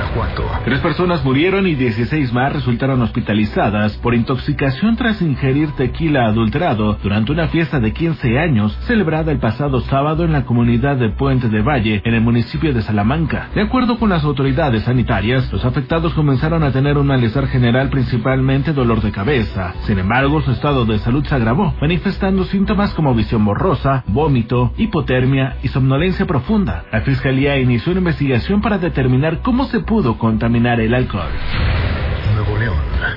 Guanajuato. 3 personas murieron y 16 más resultaron hospitalizadas por intoxicación tras ingerir tequila adulterado durante una fiesta de 15 años celebrada el pasado sábado en la comunidad de Puente de Valle, en el municipio de Salamanca. De acuerdo con las autoridades sanitarias, los afectados comenzaron a tener un malestar general, principalmente dolor de cabeza. Sin embargo, su estado de salud se agravó, manifestando síntomas como visión borrosa, vómito, hipotermia y somnolencia profunda. La Fiscalía inició una investigación para determinar cómo se pudo contaminar el alcohol. Nuevo León.